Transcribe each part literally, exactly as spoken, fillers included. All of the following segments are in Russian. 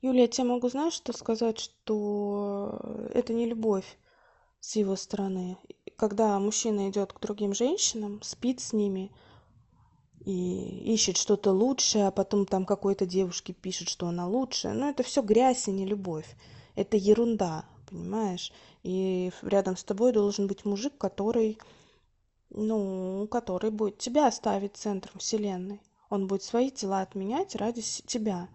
Юля, я тебе могу, знаешь, что сказать, что это не любовь с его стороны. Когда мужчина идет к другим женщинам, спит с ними и ищет что-то лучшее, а потом там какой-то девушке пишет, что она лучшая, ну это все грязь и не любовь. Это ерунда, понимаешь? И рядом с тобой должен быть мужик, который, ну, который будет тебя ставить центром вселенной. Он будет свои дела отменять ради с- тебя.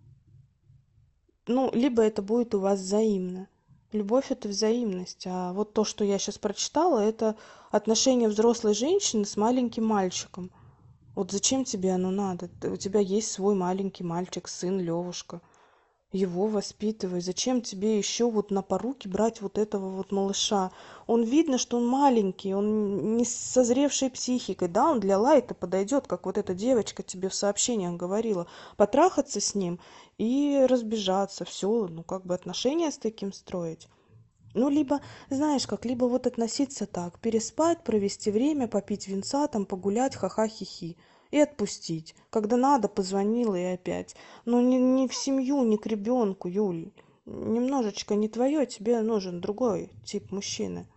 Ну, либо это будет у вас взаимно. Любовь — это взаимность. А вот то, что я сейчас прочитала, это отношение взрослой женщины с маленьким мальчиком. Вот зачем тебе оно надо? Ты- У тебя есть свой маленький мальчик, сын Левушка. Его воспитывай. Зачем тебе еще вот на поруки брать вот этого вот малыша? Он видно, что он маленький, он не с созревшей психикой, да, он для лайта подойдет, как вот эта девочка тебе в сообщениях говорила, потрахаться с ним и разбежаться, все, ну как бы отношения с таким строить. Ну, либо, знаешь как, либо вот относиться так, переспать, провести время, попить винца, там, погулять, ха-ха-хи-хи. И отпустить. Когда надо, позвонила и опять. Но не, не в семью, не к ребенку, Юль. Немножечко не твое, тебе нужен другой тип мужчины.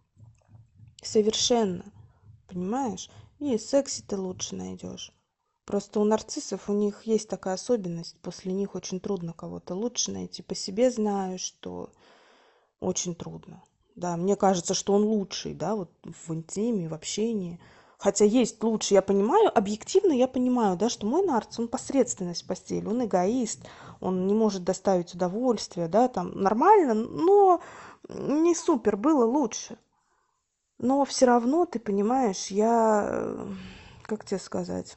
Совершенно. Понимаешь? И секси ты лучше найдешь. Просто у нарциссов у них есть такая особенность. После них очень трудно кого-то лучше найти. По себе знаю, что очень трудно. Да, мне кажется, что он лучший, да, вот в интиме, в общении. Хотя есть лучше, я понимаю, объективно я понимаю, да, что мой нарцисс, он посредственность в постели, он эгоист, он не может доставить удовольствие, да, там нормально, но не супер, было лучше. Но все равно, ты понимаешь, я, э, как тебе сказать,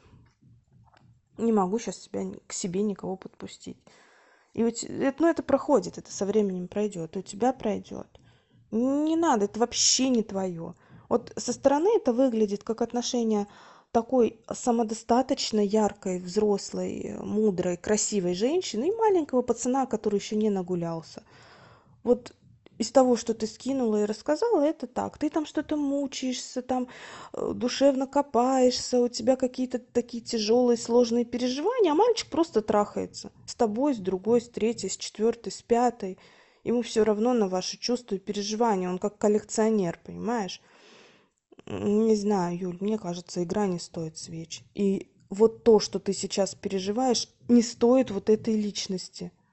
не могу сейчас себя ни- к себе никого подпустить. И у те- это, ну, это проходит, это со временем пройдет, и у тебя пройдет. Не надо, это вообще не твое. Вот со стороны это выглядит как отношение такой самодостаточно яркой, взрослой, мудрой, красивой женщины и маленького пацана, который еще не нагулялся. Вот из того, что ты скинула и рассказала, это так. Ты там что-то мучаешься, там э, душевно копаешься, у тебя какие-то такие тяжелые, сложные переживания, а мальчик просто трахается. С тобой, с другой, с третьей, с четвертой, с пятой. Ему все равно на ваши чувства и переживания. Он как коллекционер, понимаешь? М, Не знаю, Юль, мне кажется, игра не стоит свеч. И вот то, что ты сейчас переживаешь, не стоит вот этой личности.